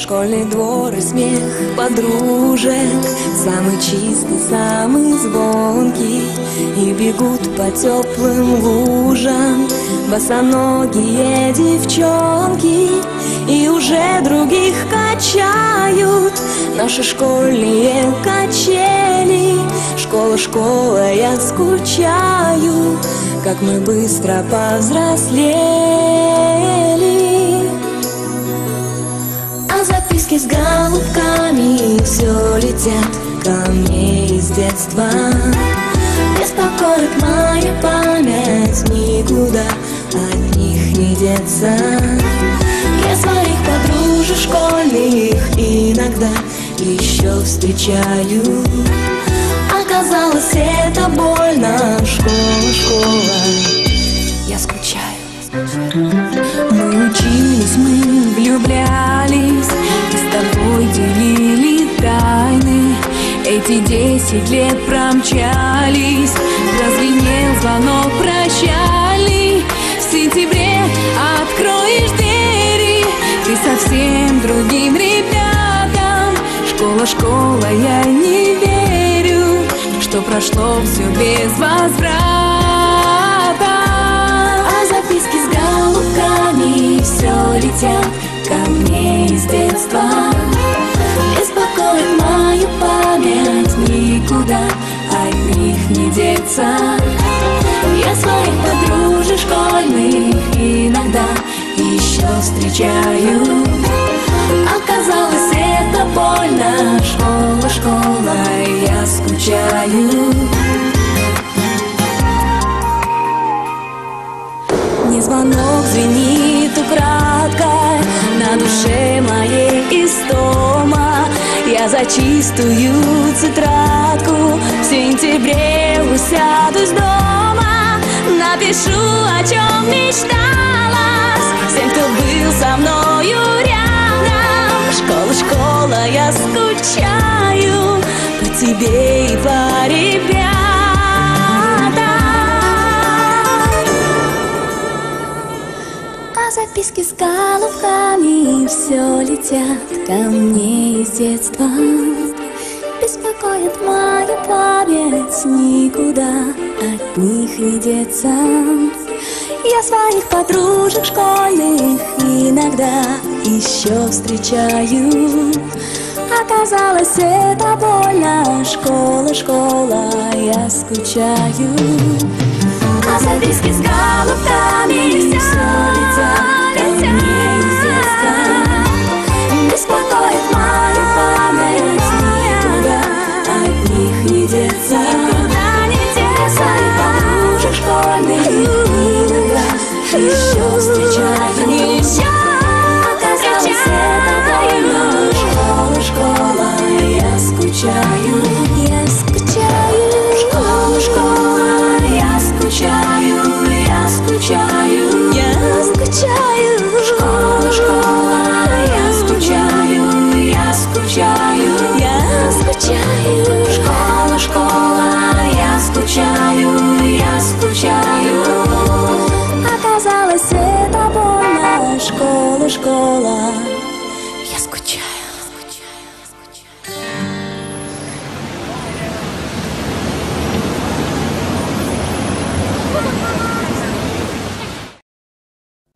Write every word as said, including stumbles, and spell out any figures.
Школьный двор и смех подружек, самый чистый, самый звонкий. И бегут по теплым лужам босоногие девчонки, и уже других качают наши школьные качели. Школа, школа, я скучаю, как мы быстро повзрослели. А записки с голубками все летят ко мне из детства. Беспокоит моя память, никуда от них не деться. Я своих подружек школьных иногда еще встречаю. Оказалось, это больно. Школа, школа, я скучаю. Мы учились, мы влюблялись, и с тобой делили тайны. Эти десять лет промчались, прозвенел звонок прощальный. В сентябре откроешь двери ты совсем другим ребятам. Школа, школа, я не верю, что прошло все без возврата. А записки с голубками все летят ко мне из детства. Беспокоит мою память, никуда от них не деться. Я своих подружек школьных иногда еще встречаю. Оказалось, это больно. Школа, школа, я скучаю. Не звонок звенит украдкой, на душе моей истома. Я за чистую тетрадку в сентябре усядусь дома. Напишу, о чем мечталась всем, кто был со мною рядом. Школа, школа, я скучаю по тебе и по ребятам. А записки с голубками все летят ко мне из детства. Беспокоит моя память, никуда от них не деться. Я своих подружек школьных иногда еще встречаю. Оказалось, это больно. Школа, школа, я скучаю. А записки с голубками все летят ко мне из детства. Беспокоит мою память, никуда от них не деться. Я своих подружек школьных иногда еще встречаю. Оказалось, это больно. Школа, школа, я скучаю. Я скучаю. Школа, школа, я скучаю. Я скучаю. Я скучаю. Школа, школа, я скучаю. Я скучаю. Я скучаю. Школа, школа, я скучаю. Я скучаю. Оказалось, это больно. Школа, школа.